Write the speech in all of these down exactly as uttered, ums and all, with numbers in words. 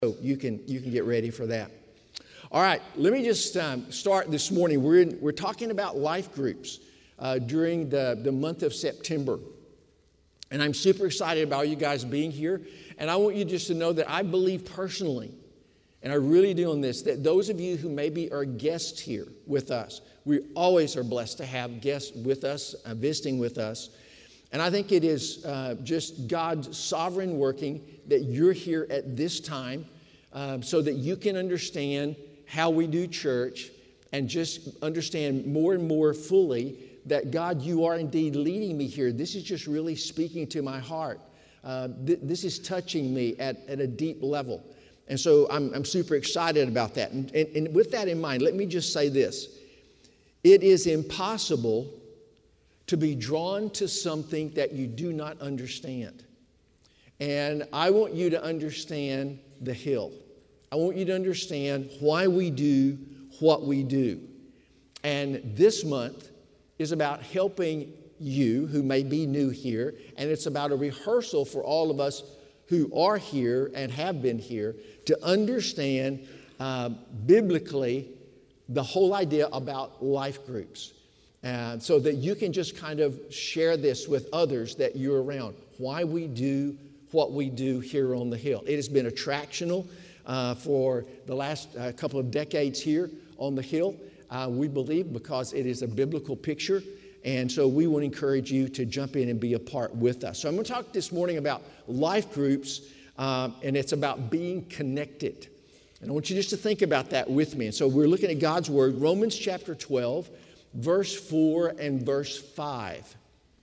So you can you can get ready for that. All right, let me just um, start this morning. We're in, we're talking about life groups uh, during the, the month of September. And I'm super excited about you guys being here. And I want you just to know that I believe personally, and I really do on this, that those of you who maybe are guests here with us, we always are blessed to have guests with us, uh, visiting with us. And I think it is uh, just God's sovereign working that you're here at this time um, so that you can understand how we do church and just understand more and more fully that, God, you are indeed leading me here. This is just really speaking to my heart. Uh, th- this is touching me at, at a deep level. And so I'm, I'm super excited about that. And, and, and with that in mind, let me just say this. It is impossible to be drawn to something that you do not understand. And I want you to understand the hill. I want you to understand why we do what we do. And this month is about helping you who may be new here, and it's about a rehearsal for all of us who are here and have been here to understand uh, biblically the whole idea about life groups. Uh, so that you can just kind of share this with others that you're around. Why we do what we do here on the Hill. It has been attractional uh, for the last uh, couple of decades here on the Hill. Uh, we believe because it is a biblical picture. And so we want to encourage you to jump in and be a part with us. So I'm going to talk this morning about life groups, um, and it's about being connected. And I want you just to think about that with me. And so we're looking at God's Word, Romans chapter twelve, verse four and verse five.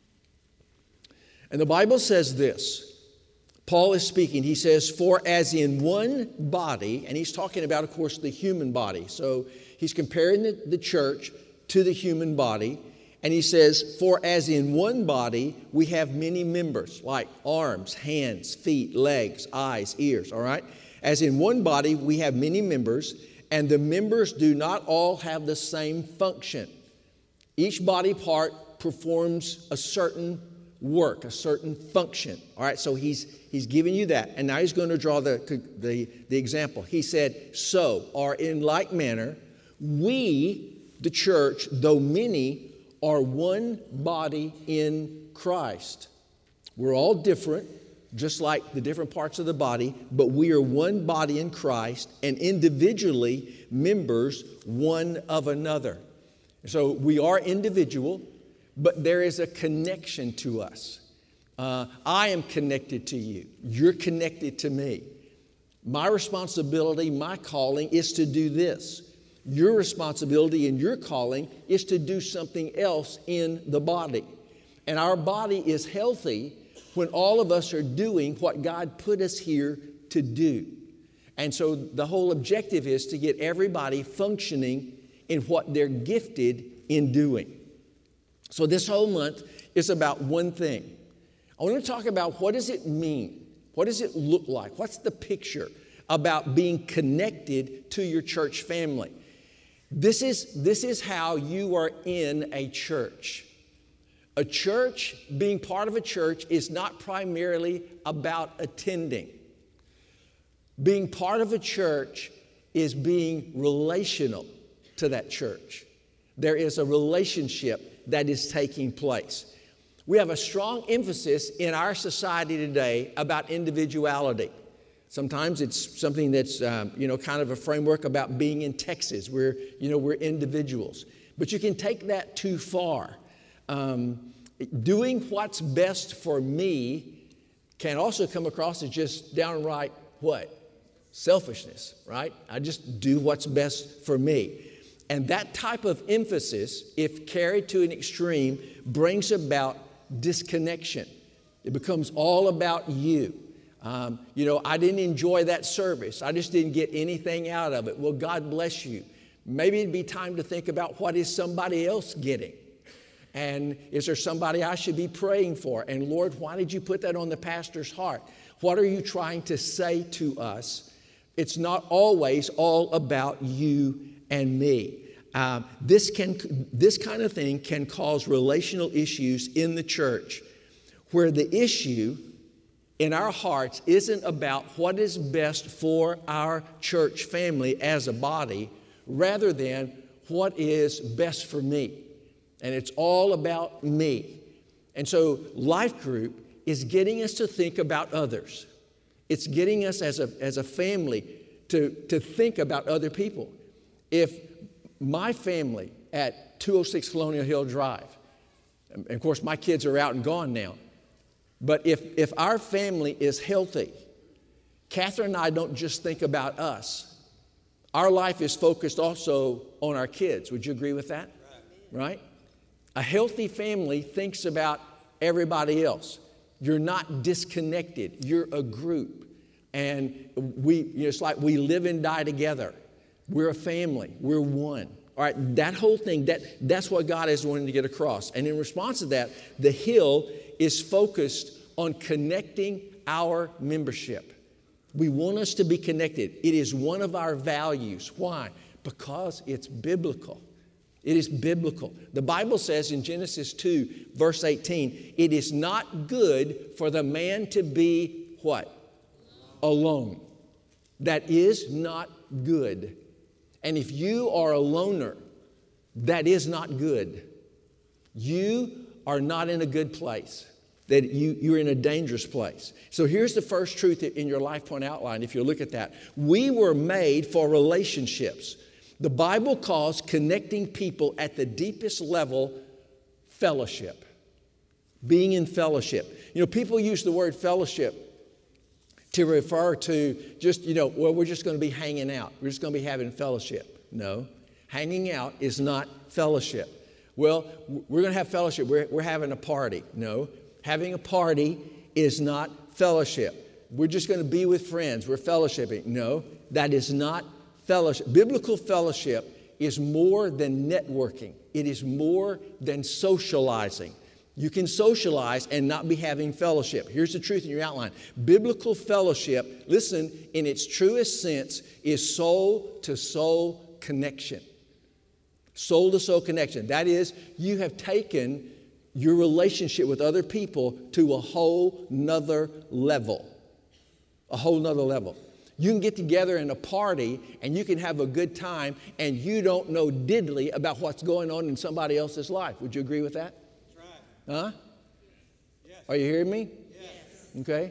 And the Bible says this. Paul is speaking. He says, for as in one body, and he's talking about, of course, the human body. So he's comparing the, the church to the human body. And he says, for as in one body, we have many members, like arms, hands, feet, legs, eyes, ears, all right? As in one body, we have many members, and the members do not all have the same function. Each body part performs a certain work, a certain function. All right, so he's he's giving you that. And now he's going to draw the, the, the example. He said, so, or in like manner, we, the church, though many, are one body in Christ. We're all different, just like the different parts of the body, but we are one body in Christ and individually members one of another. So we are individual, but there is a connection to us. Uh, I am connected to you. You're connected to me. My responsibility, my calling is to do this. Your responsibility and your calling is to do something else in the body. And our body is healthy when all of us are doing what God put us here to do. And so the whole objective is to get everybody functioning in what they're gifted in doing. So this whole month is about one thing. I want to talk about what does it mean? What does it look like? What's the picture about being connected to your church family? This is, this is how you are in a church. A church, being part of a church, is not primarily about attending. Being part of a church is being relational to that church. There is a relationship that is taking place. We have a strong emphasis in our society today about individuality. Sometimes it's something that's, um, you know, kind of a framework about being in Texas, where, you know, we're individuals. But you can take that too far. Um, doing what's best for me can also come across as just downright what? Selfishness, right? I just do what's best for me. And that type of emphasis, if carried to an extreme, brings about disconnection. It becomes all about you. Um, you know, I didn't enjoy that service. I just didn't get anything out of it. Well, God bless you. Maybe it'd be time to think about what is somebody else getting. And is there somebody I should be praying for? And Lord, why did you put that on the pastor's heart? What are you trying to say to us? It's not always all about you and me. Um, this can, this kind of thing can cause relational issues in the church where the issue in our hearts isn't about what is best for our church family as a body, rather than what is best for me. And it's all about me. And so Life Group is getting us to think about others. It's getting us as a, as a family to, to think about other people. If my family at two oh six Colonial Hill Drive, and of course my kids are out and gone now, but if, if our family is healthy, Catherine and I don't just think about us. Our life is focused also on our kids. Would you agree with that? Right? A healthy family thinks about everybody else. You're not disconnected. You're a group. And we, you know, it's like we live and die together. We're a family. We're one. All right, that whole thing, that, that's what God is wanting to get across. And in response to that, the Hill is focused on connecting our membership. We want us to be connected. It is one of our values. Why? Because it's biblical. It is biblical. The Bible says in Genesis two, verse eighteen, it is not good for the man to be what? Alone. That is not good. And if you are a loner, that is not good. You are not in a good place. That you, you're in a dangerous place. So here's the first truth in your Life Point outline, if you look at that. We were made for relationships. The Bible calls connecting people at the deepest level fellowship. Being in fellowship. You know, people use the word fellowship to refer to just, you know, well, we're just going to be hanging out. We're just going to be having fellowship. No. Hanging out is not fellowship. Well, we're going to have fellowship. We're, we're having a party. No. Having a party is not fellowship. We're just going to be with friends. We're fellowshipping. No, that is not fellowship. Biblical fellowship is more than networking. It is more than socializing. You can socialize and not be having fellowship. Here's the truth in your outline. Biblical fellowship, listen, in its truest sense, is soul-to-soul connection. Soul-to-soul connection. That is, you have taken your relationship with other people to a whole nother level. A whole nother level. You can get together in a party and you can have a good time and you don't know diddly about what's going on in somebody else's life. Would you agree with that? That's right. Huh? Yes. Are you hearing me? Yes. Okay.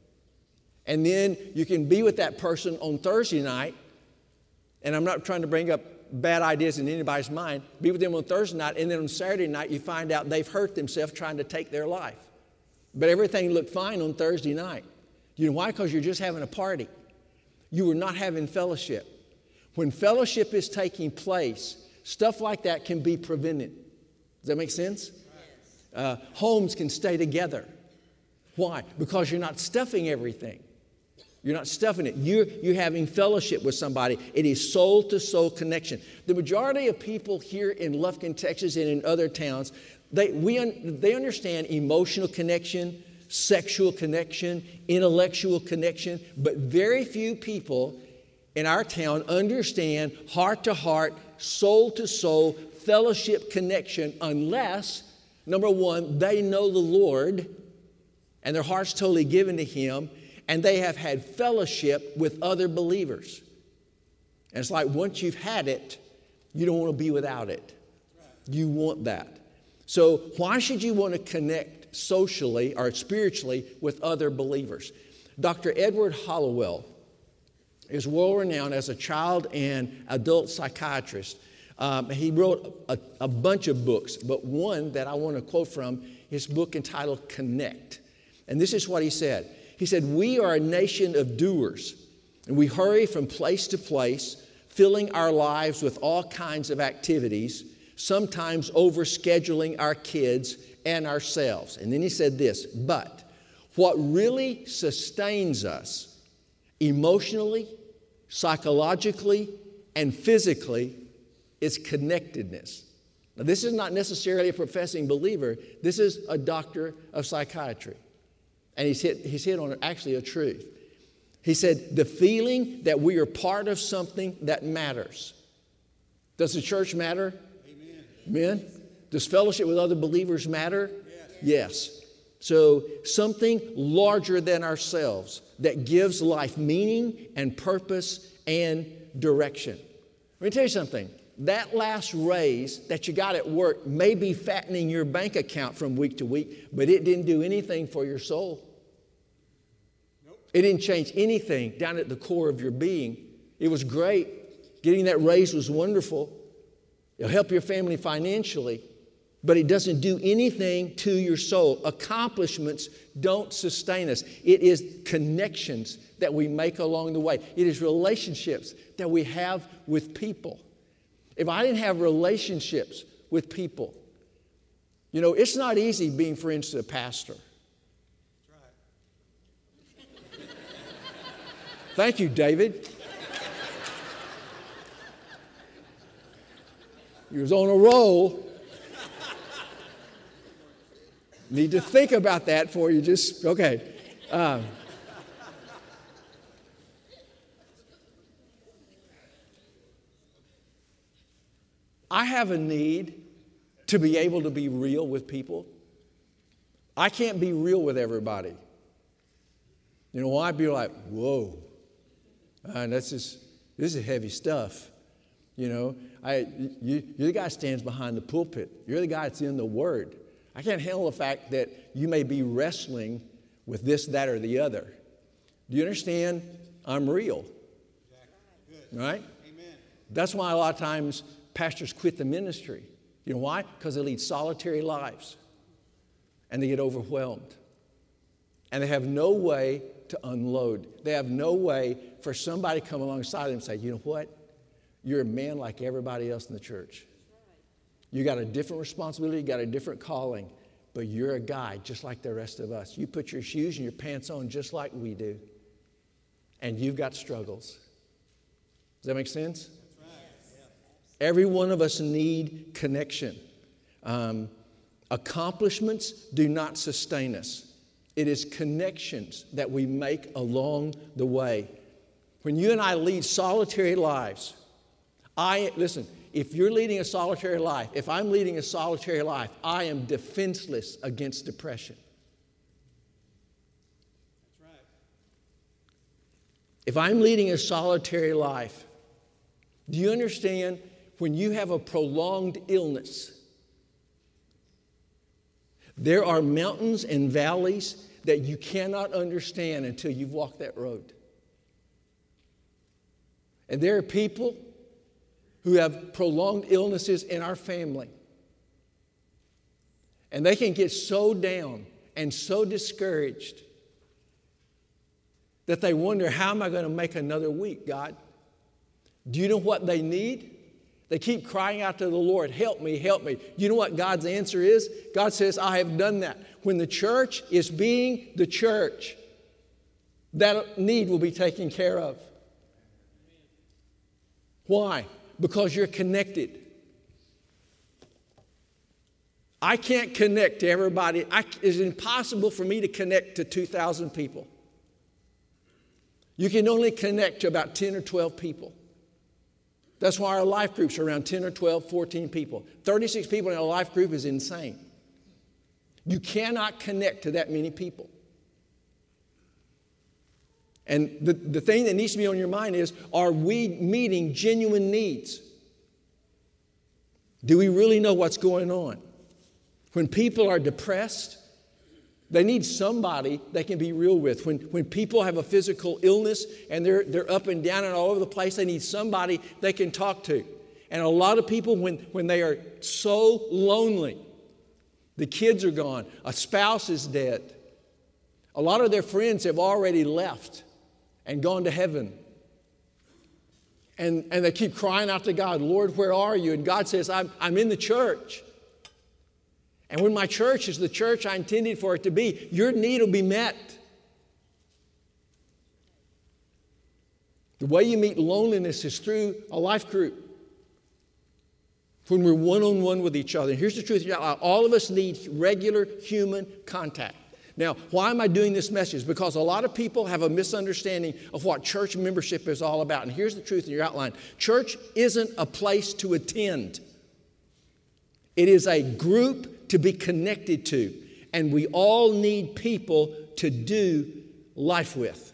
And then you can be with that person on Thursday night, and I'm not trying to bring up bad ideas in anybody's mind, be with them on Thursday night, and then on Saturday night you find out they've hurt themselves trying to take their life. But everything looked fine on Thursday night. You know why? Because you're just having a party. You were not having fellowship. When fellowship is taking place, stuff like that can be prevented. Does that make sense? Uh, homes can stay together. Why? Because you're not stuffing everything. You're not stuffing it. You're, you're having fellowship with somebody. It is soul-to-soul connection. The majority of people here in Lufkin, Texas, and in other towns, they, we un, they understand emotional connection, sexual connection, intellectual connection, but very few people in our town understand heart-to-heart, soul-to-soul fellowship connection unless, number one, they know the Lord and their heart's totally given to Him, and they have had fellowship with other believers. And it's like once you've had it, you don't want to be without it. You want that. So why should you want to connect socially or spiritually with other believers? Doctor Edward Hallowell is world-renowned as a child and adult psychiatrist. Um, he wrote a, a bunch of books, but one that I want to quote from, his book entitled Connect. And this is what he said. He said, "We are a nation of doers, and we hurry from place to place, filling our lives with all kinds of activities, sometimes overscheduling our kids and ourselves." And then he said this, "But what really sustains us emotionally, psychologically, and physically is connectedness." Now, this is not necessarily a professing believer. This is a doctor of psychiatry. And he's hit, he's hit on actually a truth. He said, the feeling that we are part of something that matters. Does the church matter? Amen. Amen? Does fellowship with other believers matter? Yes. Yes. So something larger than ourselves that gives life meaning and purpose and direction. Let me tell you something. That last raise that you got at work may be fattening your bank account from week to week, but it didn't do anything for your soul. Nope. It didn't change anything down at the core of your being. It was great. Getting that raise was wonderful. It'll help your family financially, but it doesn't do anything to your soul. Accomplishments don't sustain us. It is connections that we make along the way. It is relationships that we have with people. If I didn't have relationships with people, you know, it's not easy being friends to a pastor. That's right. Thank you, David. You was on a roll. Need to think about that before you just, okay. Um, I have a need to be able to be real with people. I can't be real with everybody. You know, I'd be like, whoa, uh, that's just, this is heavy stuff. You know, I, you, you're the guy that stands behind the pulpit. You're the guy that's in the Word. I can't handle the fact that you may be wrestling with this, that, or the other. Do you understand? I'm real. Exactly. Right? Amen. That's why a lot of times pastors quit the ministry. You know why? Because they lead solitary lives. And they get overwhelmed. And they have no way to unload. They have no way for somebody to come alongside them and say, you know what? You're a man like everybody else in the church. You got a different responsibility, you got a different calling, but you're a guy just like the rest of us. You put your shoes and your pants on just like we do. And you've got struggles. Does that make sense? That's right. Every one of us need connection. Um, accomplishments do not sustain us. It is connections that we make along the way. When you and I lead solitary lives, I, listen, if you're leading a solitary life, if I'm leading a solitary life, I am defenseless against depression. That's right. If I'm leading a solitary life, do you understand when you have a prolonged illness, there are mountains and valleys that you cannot understand until you've walked that road. And there are people who have prolonged illnesses in our family. And they can get so down and so discouraged that they wonder, how am I going to make another week, God? Do you know what they need? They keep crying out to the Lord, help me, help me. You know what God's answer is? God says, I have done that. When the church is being the church, that need will be taken care of. Why? Because you're connected. I can't connect to everybody. I, it's impossible for me to connect to two thousand people. You can only connect to about ten or twelve people. That's why our life groups are around ten or twelve, fourteen people. thirty-six people in a life group is insane. You cannot connect to that many people. And the, the thing that needs to be on your mind is, are we meeting genuine needs? Do we really know what's going on? When people are depressed, they need somebody they can be real with. When, when people have a physical illness and they're, they're up and down and all over the place, they need somebody they can talk to. And a lot of people, when, when they are so lonely, the kids are gone, a spouse is dead, a lot of their friends have already left and gone to heaven. And, and they keep crying out to God, Lord, where are you? And God says, I'm, I'm in the church. And when my church is the church I intended for it to be, your need will be met. The way you meet loneliness is through a life group. When we're one-on-one with each other. And here's the truth. All of us need regular human contact. Now, why am I doing this message? Because a lot of people have a misunderstanding of what church membership is all about. And here's the truth in your outline. Church isn't a place to attend. It is a group to be connected to. and we all need people to do life with.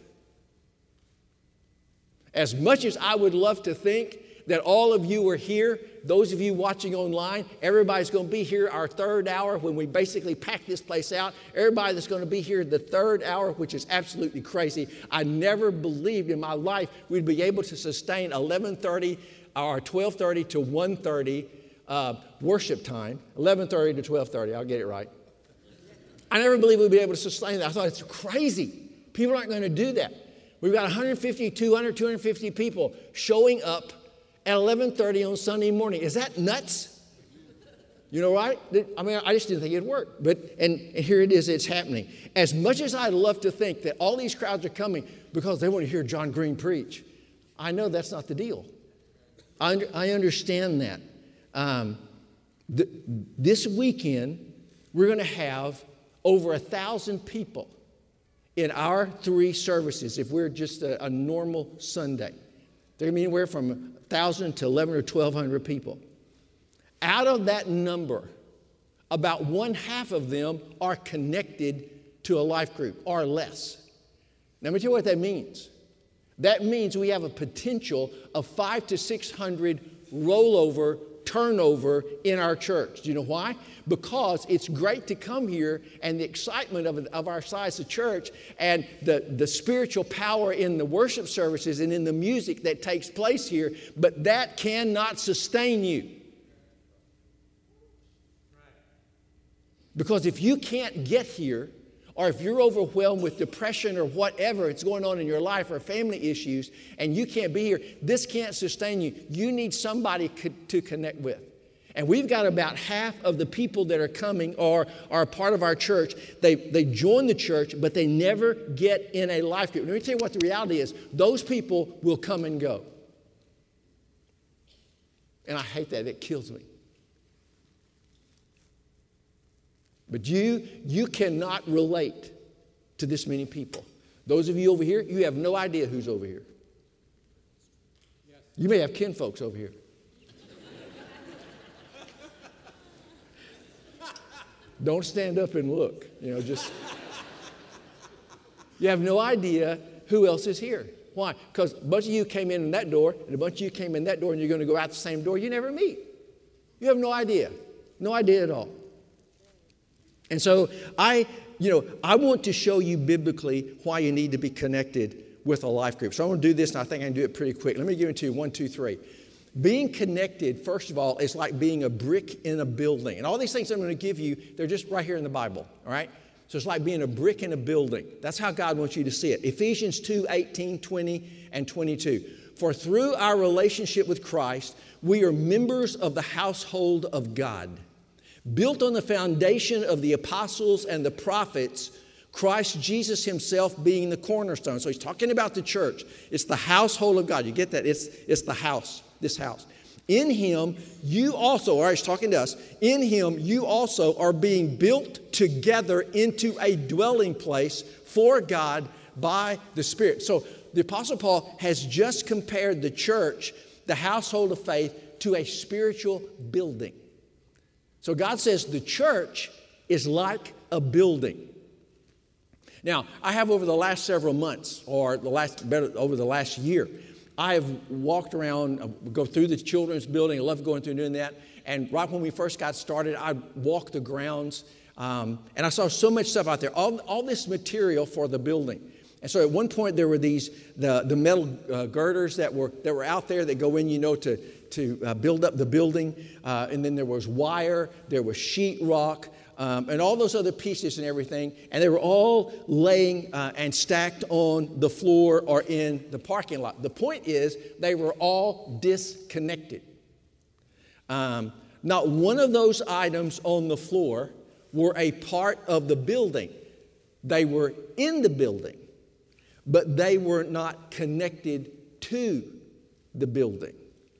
As much as I would love to think that all of you are here, those of you watching online, everybody's going to be here our third hour when we basically pack this place out. Everybody that's going to be here the third hour, which is absolutely crazy. I never believed in my life we'd be able to sustain eleven thirty or twelve thirty to one thirty uh, worship time. eleven thirty to twelve thirty, I'll get it right. I never believed we'd be able to sustain that. I thought it's crazy. People aren't going to do that. We've got one hundred fifty, two hundred, two hundred fifty people showing up at eleven thirty on Sunday morning. Is that nuts? You know, right? I mean, I just didn't think it'd work. But, and, and here it is, it's happening. As much as I'd love to think that all these crowds are coming because they want to hear John Green preach, I know that's not the deal. I, under, I understand that. Um, th- this weekend, we're going to have over a thousand people in our three services if we're just a, a normal Sunday. They're going to be anywhere from one thousand to eleven or twelve hundred people. Out of that number, about one half of them are connected to a life group or less. Now, let me tell you what that means. That means we have a potential of five to six hundred rollover, turnover in our church. Do you know why? Because it's great to come here and the excitement of, of our size of church and the, the spiritual power in the worship services and in the music that takes place here, but that cannot sustain you. Because if you can't get here, or if you're overwhelmed with depression or whatever it's going on in your life or family issues and you can't be here, this can't sustain you. You need somebody co- to connect with. And we've got about half of the people that are coming or are part of our church. They, they join the church, but they never get in a life group. Let me tell you what the reality is. Those people will come and go. And I hate that. It kills me. But you, you cannot relate to this many people. Those of you over here, you have no idea who's over here. You may have kinfolks over here. Don't stand up and look. You know, just. You have no idea who else is here. Why? Because a bunch of you came in that door, and a bunch of you came in that door, and you're going to go out the same door. You never meet. You have no idea. No idea at all. And so I, you know, I want to show you biblically why you need to be connected with a life group. So I'm going to do this, and I think I can do it pretty quick. Let me give it to you, one, two, three. Being connected, first of all, is like being a brick in a building. And all these things I'm going to give you, they're just right here in the Bible, all right? So it's like being a brick in a building. That's how God wants you to see it. Ephesians two, eighteen, twenty, and twenty-two. For through our relationship with Christ, we are members of the household of God. Built on the foundation of the apostles and the prophets, Christ Jesus himself being the cornerstone. So he's talking about the church. It's the household of God. You get that? It's, it's the house, this house. In him, you also, or he's talking to us, in him, you also are being built together into a dwelling place for God by the Spirit. So the Apostle Paul has just compared the church, the household of faith, to a spiritual building. So God says the church is like a building. Now, I have over the last several months, or the last better over the last year, I have walked around, uh, go through the children's building. I love going through and doing that. And right when we first got started, I walked the grounds, um, and I saw so much stuff out there, all, all this material for the building. And so at one point there were these the the metal uh, girders that were that were out there that go in, you know, to to uh, build up the building. Uh, and then there was wire, there was sheetrock, um, and all those other pieces and everything. And they were all laying uh, and stacked on the floor or in the parking lot. The point is they were all disconnected. Um, not one of those items on the floor were a part of the building. They were in the building, but they were not connected to the building.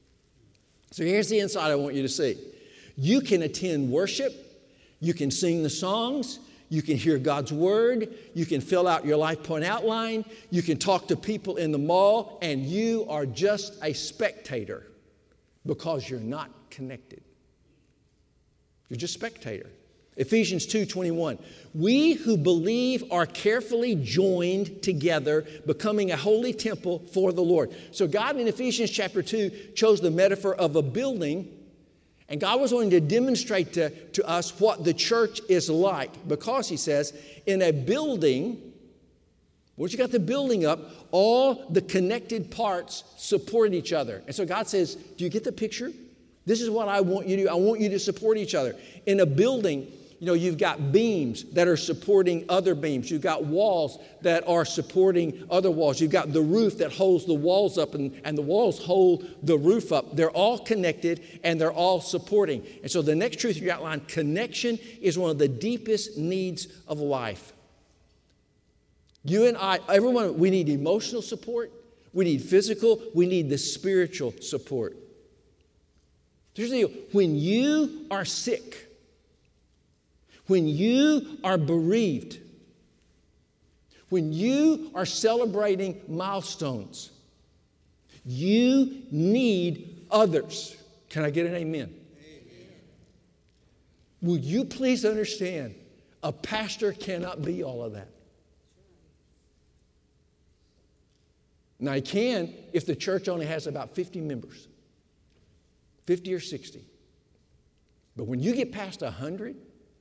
So here's the insight I want you to see. You can attend worship, you can sing the songs, you can hear God's word, you can fill out your life point outline, you can talk to people in the mall, and you are just a spectator because you're not connected. You're just a spectator. Ephesians two twenty-one. We who believe are carefully joined together, becoming a holy temple for the Lord. So God in Ephesians chapter two chose the metaphor of a building, and God was wanting to demonstrate to, to us what the church is like, because he says, in a building, once you got the building up, all the connected parts support each other. And so God says, do you get the picture? This is what I want you to do. I want you to support each other. In a building, you know, you've got beams that are supporting other beams. You've got walls that are supporting other walls. You've got the roof that holds the walls up, and, and the walls hold the roof up. They're all connected, and they're all supporting. And so the next truth you outline, connection is one of the deepest needs of life. You and I, everyone, we need emotional support. We need physical. We need the spiritual support. Here's the deal. When you are sick, when you are bereaved, when you are celebrating milestones, you need others. Can I get an amen? Amen. Will you please understand, a pastor cannot be all of that. Now, he can if the church only has about fifty members, fifty or sixty. But when you get past one hundred,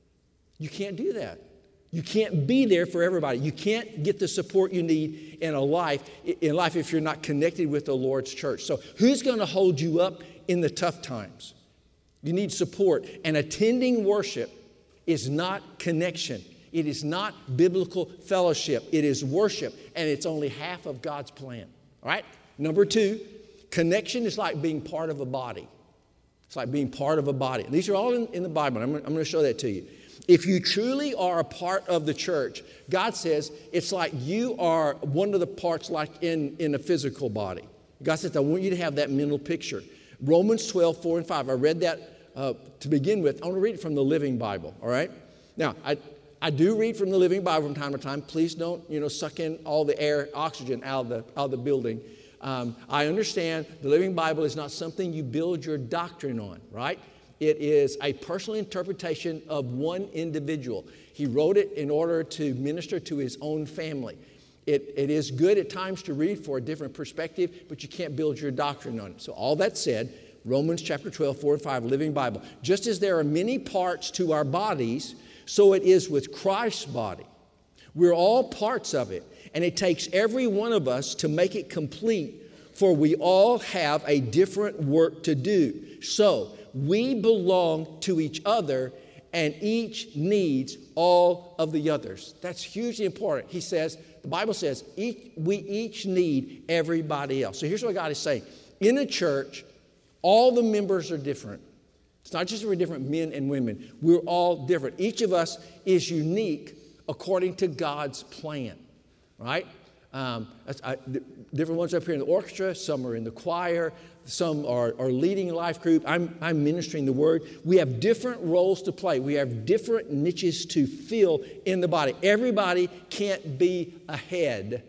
you can't do that. You can't be there for everybody. You can't get the support you need in a life, in life if you're not connected with the Lord's church. So who's going to hold you up in the tough times? You need support. And attending worship is not connection. It is not biblical fellowship. It is worship, and it's only half of God's plan. All right? Number two, connection is like being part of a body. It's like being part of a body. These are all in, in the Bible. I'm, I'm going to show that to you. If you truly are a part of the church, God says it's like you are one of the parts, like in, in a physical body. God says, I want you to have that mental picture. Romans twelve, four and five. I read that uh, to begin with. I want to read it from the Living Bible, all right? Now, I... I do read from the Living Bible from time to time. Please don't, you know, suck in all the air, oxygen out of the, out of the building. Um, I understand the Living Bible is not something you build your doctrine on, right? It is a personal interpretation of one individual. He wrote it in order to minister to his own family. It, it is good at times to read for a different perspective, but you can't build your doctrine on it. So all that said, Romans chapter twelve, four and five, Living Bible. Just as there are many parts to our bodies, so it is with Christ's body. We're all parts of it, and it takes every one of us to make it complete, for we all have a different work to do. So we belong to each other, and each needs all of the others. That's hugely important. He says, the Bible says, each, we each need everybody else. So here's what God is saying. In a church, all the members are different. It's not just we're different men and women. We're all different. Each of us is unique according to God's plan, right? Um, I, different ones up here in the orchestra. Some are in the choir. Some are, are leading a life group. I'm, I'm ministering the word. We have different roles to play. We have different niches to fill in the body. Everybody can't be a head.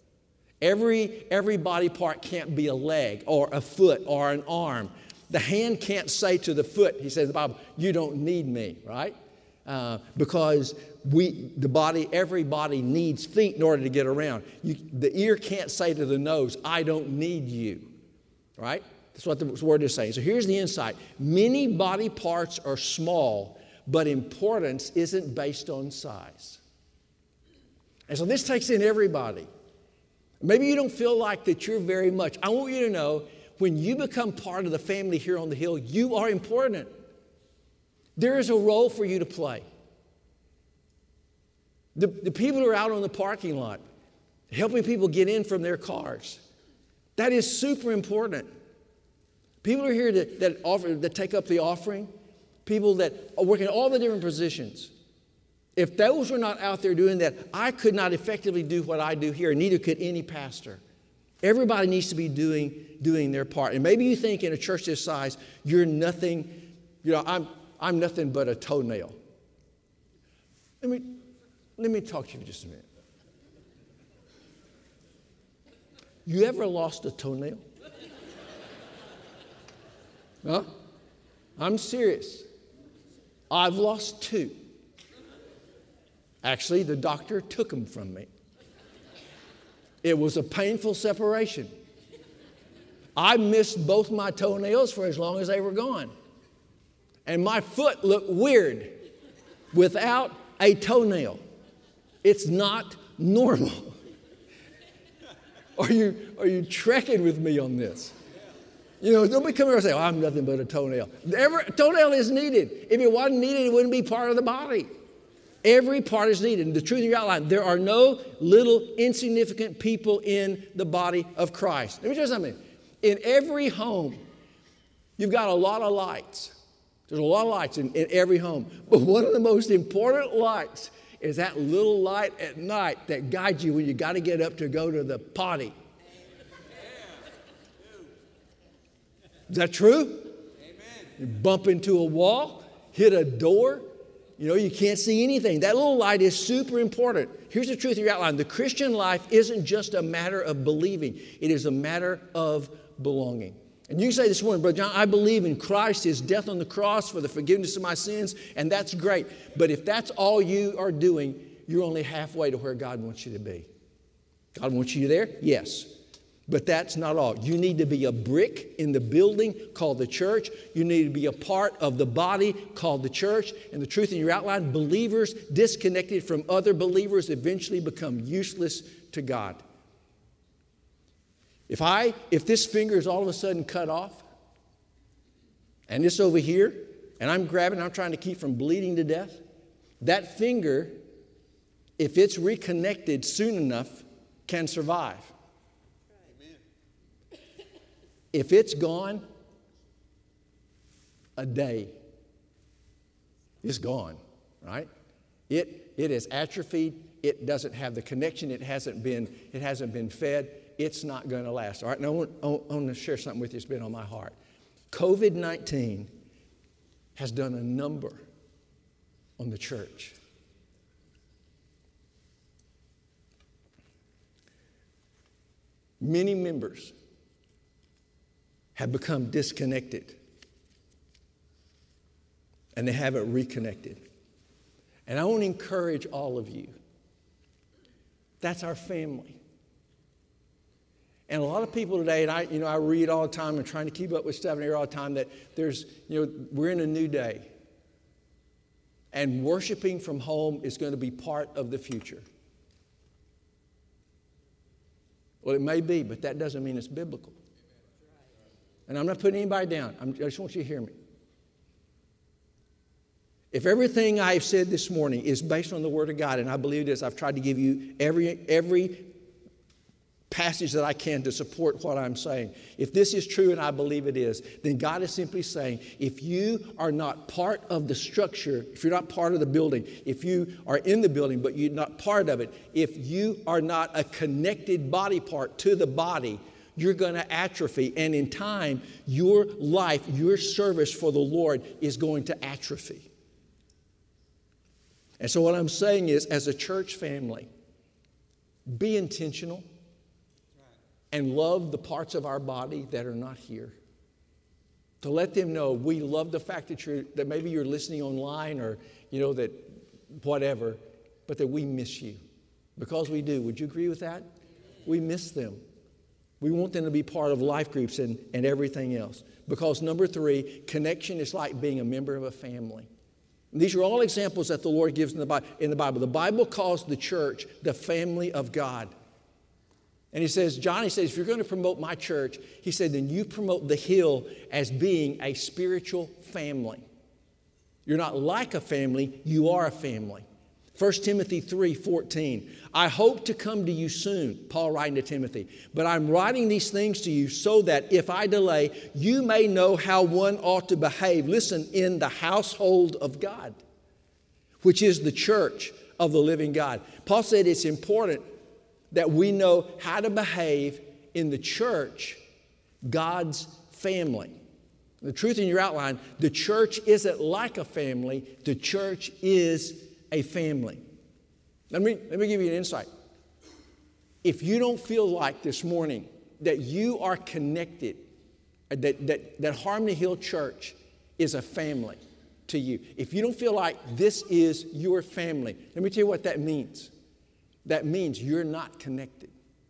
Every, every body part can't be a leg or a foot or an arm. The hand can't say to the foot, he says in the Bible, you don't need me, right? Uh, because we, the body, every body needs feet in order to get around. You, the ear can't say to the nose, I don't need you, right? That's what the word is saying. So here's the insight. Many body parts are small, but importance isn't based on size. And so this takes in everybody. Maybe you don't feel like that you're very much. I want you to know, when you become part of the family here on the hill, you are important. There is a role for you to play. The, the people who are out on the parking lot, helping people get in from their cars, that is super important. People are here that, that, offer, that take up the offering, people that are working all the different positions. If those were not out there doing that, I could not effectively do what I do here, and neither could any pastor. Everybody needs to be doing, doing their part. And maybe you think in a church this size, you're nothing, you know, I'm, I'm nothing but a toenail. Let me, let me talk to you for just a minute. You ever lost a toenail? Huh? I'm serious. I've lost two. Actually, the doctor took them from me. It was a painful separation. I missed both my toenails for as long as they were gone. And my foot looked weird without a toenail. It's not normal. Are you, are you trekking with me on this? You know, nobody come here and say, oh, I'm nothing but a toenail. Every toenail is needed. If it wasn't needed, it wouldn't be part of the body. Every part is needed. And the truth of your outline, there are no little insignificant people in the body of Christ. Let me tell you something. In every home, you've got a lot of lights. There's a lot of lights in, in every home. But one of the most important lights is that little light at night that guides you when you got to get up to go to the potty. Is that true? Amen. You bump into a wall, hit a door, you know, you can't see anything. That little light is super important. Here's the truth of your outline. The Christian life isn't just a matter of believing. It is a matter of belonging. And you can say this morning, Brother John, I believe in Christ, His death on the cross for the forgiveness of my sins, and that's great. But if that's all you are doing, you're only halfway to where God wants you to be. God wants you there? Yes. But that's not all. You need to be a brick in the building called the church. You need to be a part of the body called the church. And the truth in your outline, believers disconnected from other believers eventually become useless to God. If I, if this finger is all of a sudden cut off, and this over here, and I'm grabbing, I'm trying to keep from bleeding to death, that finger, if it's reconnected soon enough, can survive. If it's gone, a day, it's gone, right? It, it is atrophied. It doesn't have the connection. It hasn't been, it hasn't been fed. It's not going to last. All right, now I want, I want to share something with you that's been on my heart. covid nineteen has done a number on the church. Many members have become disconnected, and they haven't reconnected. And I want to encourage all of you. That's our family. And a lot of people today, and I, you know, I read all the time and trying to keep up with stuff and hear all the time that there's, you know, we're in a new day. And worshiping from home is going to be part of the future. Well, it may be, but that doesn't mean it's biblical. And I'm not putting anybody down. I'm, I just want you to hear me. If everything I've said this morning is based on the Word of God, and I believe it is, I've tried to give you every, every passage that I can to support what I'm saying. If this is true, and I believe it is, then God is simply saying, if you are not part of the structure, if you're not part of the building, if you are in the building but you're not part of it, if you are not a connected body part to the body, you're going to atrophy. And in time, your life, your service for the Lord is going to atrophy. And so what I'm saying is, as a church family, be intentional and love the parts of our body that are not here. To let them know we love the fact that you're, that maybe you're listening online or, you know, that whatever, but that we miss you. Because we do. Would you agree with that? We miss them. We want them to be part of life groups and, and everything else. Because number three, connection is like being a member of a family. And these are all examples that the Lord gives in the Bible. In the Bible, the Bible calls the church the family of God. And he says, John, he says, if you're going to promote my church, he said, then you promote the Hill as being a spiritual family. You're not like a family, you are a family. First Timothy three fourteen, I hope to come to you soon, Paul writing to Timothy, but I'm writing these things to you so that if I delay, you may know how one ought to behave. Listen, in the household of God, which is the church of the living God. Paul said it's important that we know how to behave in the church, God's family. The truth in your outline, the church isn't like a family, the church is a family. Let me, let me give you an insight. If you don't feel like this morning that you are connected, that, that, that Harmony Hill Church is a family, to you, if you don't feel like this is your family, let me tell you what that means. That means you're not connected.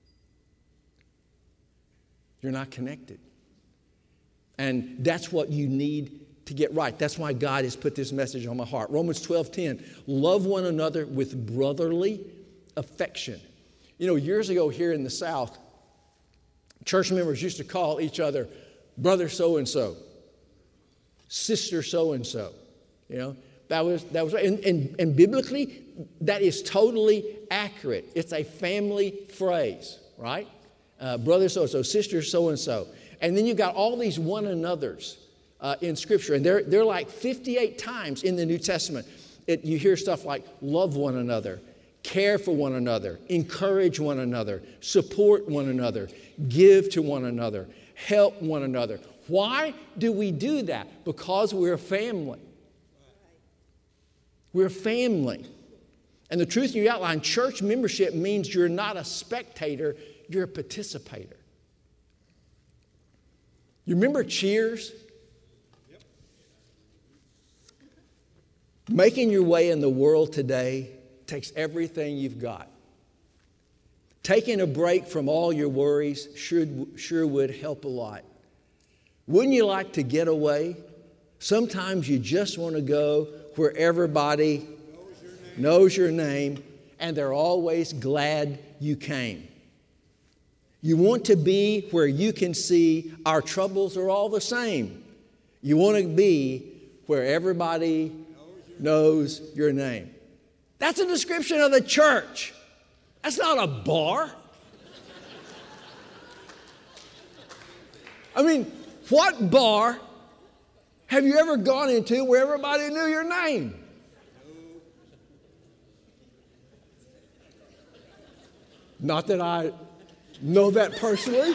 You're not connected. And that's what you need to get right. That's why God has put this message on my heart. Romans twelve ten, love one another with brotherly affection. You know, years ago here in the South, church members used to call each other brother so-and-so, sister so-and-so. You know, that was, that was and, and, and biblically, that is totally accurate. It's a family phrase, right? Uh, brother so-and-so, sister so-and-so. And then you've got all these one another's uh, in Scripture. And they're, they're like fifty-eight times in the New Testament. It, you hear stuff like love one another, care for one another, encourage one another, support one another, give to one another, help one another. Why do we do that? Because we're a family. We're a family. And the truth you outline, church membership means you're not a spectator, you're a participator. You remember Cheers? Yep. Making your way in the world today takes everything you've got. Taking a break from all your worries should, sure would help a lot. Wouldn't you like to get away? Sometimes you just want to go where everybody knows your name, knows your name and they're always glad you came. You want to be where you can see our troubles are all the same. You want to be where everybody knows your name. That's a description of the church. That's not a bar. I mean, what bar have you ever gone into where everybody knew your name? Not that I know that personally.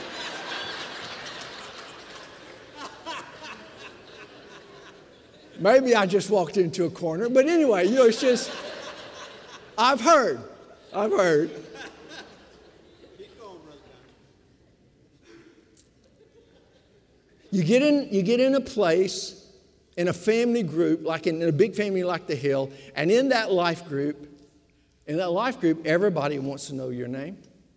Maybe I just walked into a corner. But anyway, you know, it's just, I've heard. I've heard. You get in, you get in a place, in a family group, like in, in a big family like the Hill, and in that life group, in that life group, everybody wants to know your name.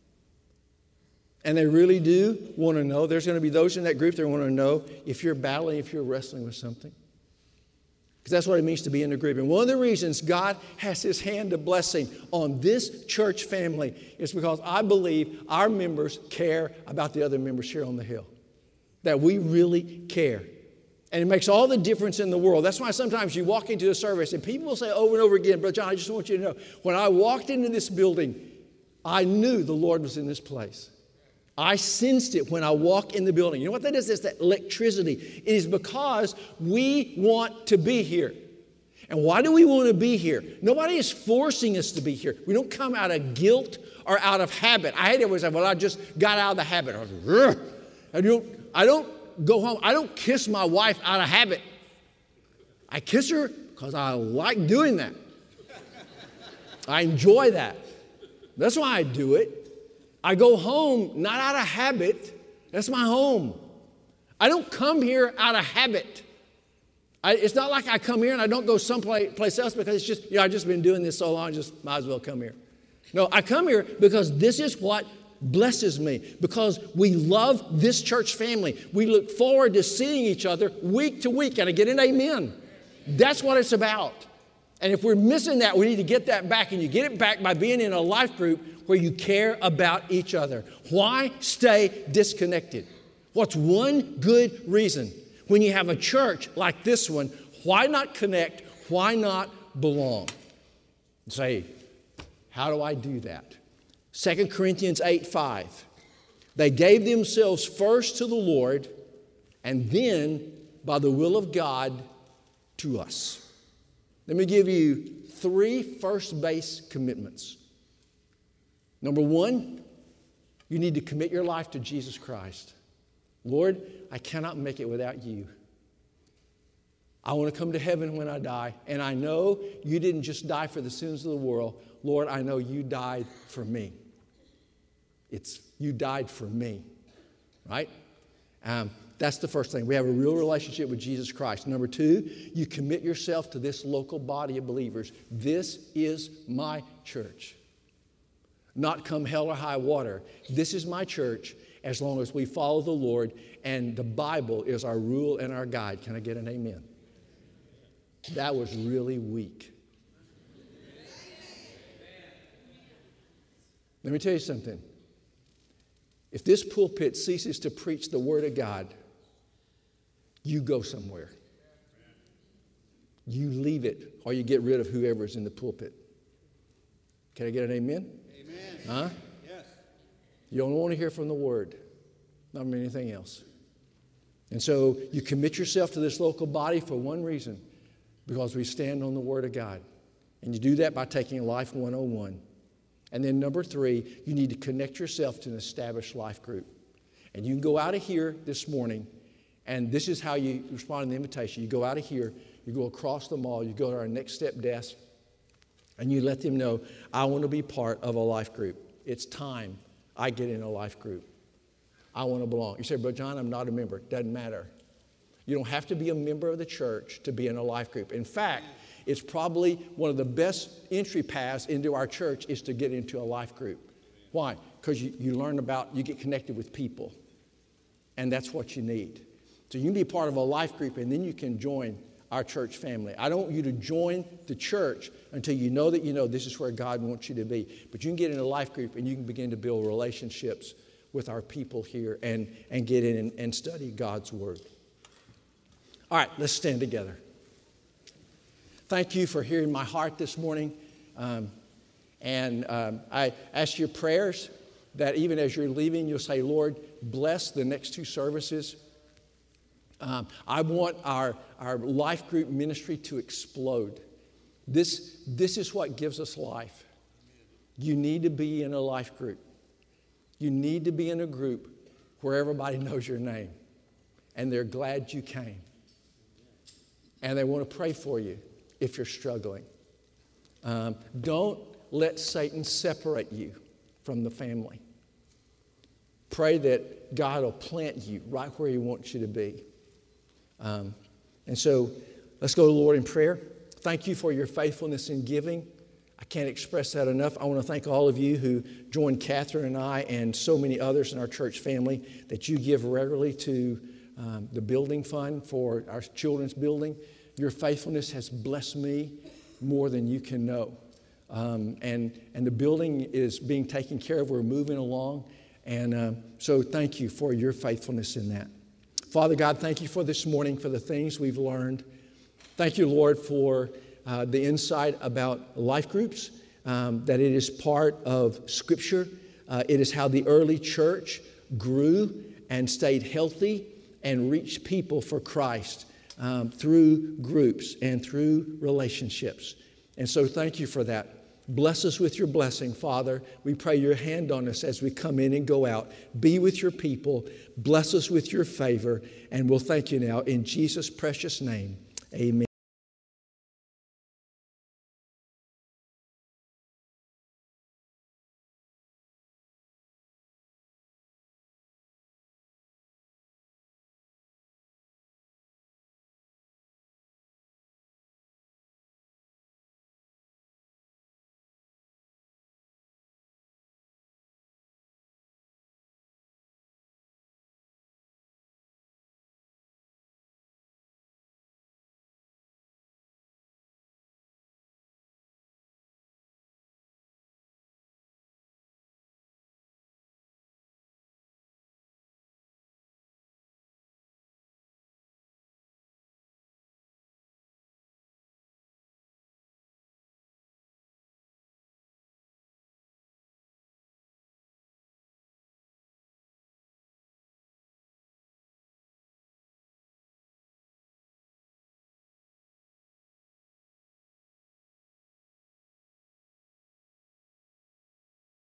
And they really do want to know. There's going to be those in that group that want to know if you're battling, if you're wrestling with something. Because that's what it means to be in a group. And one of the reasons God has His hand of blessing on this church family is because I believe our members care about the other members here on the Hill. That we really care. And it makes all the difference in the world. That's why sometimes you walk into a service and people will say over and over again, Brother John, I just want you to know, when I walked into this building, I knew the Lord was in this place. I sensed it when I walk in the building. You know what that is? It's that electricity. It is because we want to be here. And why do we want to be here? Nobody is forcing us to be here. We don't come out of guilt or out of habit. I hate it when I say, well, I just got out of the habit. I, was, I, don't, I don't go home. I don't kiss my wife out of habit. I kiss her because I like doing that. I enjoy that. That's why I do it. I go home not out of habit. That's my home. I don't come here out of habit. I, it's not like I come here and I don't go someplace else because it's just, you know, I've just been doing this so long, I just might as well come here. No, I come here because this is what blesses me, because we love this church family. We look forward to seeing each other week to week. And I get an amen. That's what it's about. And if we're missing that, we need to get that back. And you get it back by being in a life group where you care about each other. Why stay disconnected? What's one good reason? When you have a church like this one, why not connect? Why not belong? Say, how do I do that? Second Corinthians eight five. They gave themselves first to the Lord and then, by the will of God, to us. Let me give you three first base commitments. Number one, you need to commit your life to Jesus Christ. Lord, I cannot make it without you. I want to come to heaven when I die, and I know you didn't just die for the sins of the world. Lord, I know you died for me. It's you died for me, right? Um, that's the first thing. We have a real relationship with Jesus Christ. Number two, you commit yourself to this local body of believers. This is my church. Not come hell or high water. This is my church as long as we follow the Lord, and the Bible is our rule and our guide. Can I get an amen? That was really weak. Let me tell you something. If this pulpit ceases to preach the Word of God, you go somewhere. You leave it, or you get rid of whoever's in the pulpit. Can I get an amen? Amen. Huh? Yes. You don't want to hear from the Word, not from anything else. And so you commit yourself to this local body for one reason, because we stand on the Word of God. And you do that by taking Life one oh one. And then number three, you need to connect yourself to an established life group. And you can go out of here this morning, and this is how you respond to the invitation. You go out of here, you go across the mall, you go to our Next Step desk, and you let them know, I want to be part of a life group. It's time I get in a life group. I want to belong. You say, but John, I'm not a member. Doesn't matter. You don't have to be a member of the church to be in a life group. In fact, it's probably one of the best entry paths into our church is to get into a life group. Why? Because you, you learn about, you get connected with people. And that's what you need. So you can be part of a life group, and then you can join our church family. I don't want you to join the church until you know that you know this is where God wants you to be. But you can get in a life group, and you can begin to build relationships with our people here and, and get in and, and study God's Word. All right, let's stand together. Thank you for hearing my heart this morning. Um, and um, I ask your prayers that even as you're leaving, you'll say, Lord, bless the next two services. Um, I want our, our life group ministry to explode. This, this is what gives us life. You need to be in a life group. You need to be in a group where everybody knows your name and they're glad you came. And they want to pray for you if you're struggling. Um, don't let Satan separate you from the family. Pray that God will plant you right where He wants you to be. Um, and so let's go to the Lord in prayer. Thank you for your faithfulness in giving. I can't express that enough. I want to thank all of you who joined Catherine and I and so many others in our church family that you give regularly to um, the building fund for our children's building. Your faithfulness has blessed me more than you can know. Um, and, and the building is being taken care of. We're moving along. And uh, so thank you for your faithfulness in that. Father God, thank you for this morning, for the things we've learned. Thank you, Lord, for uh, the insight about life groups, um, that it is part of Scripture. Uh, it is how the early church grew and stayed healthy and reached people for Christ um, through groups and through relationships. And so thank you for that. Bless us with your blessing, Father. We pray your hand on us as we come in and go out. Be with your people. Bless us with your favor. And we'll thank you now in Jesus' precious name. Amen.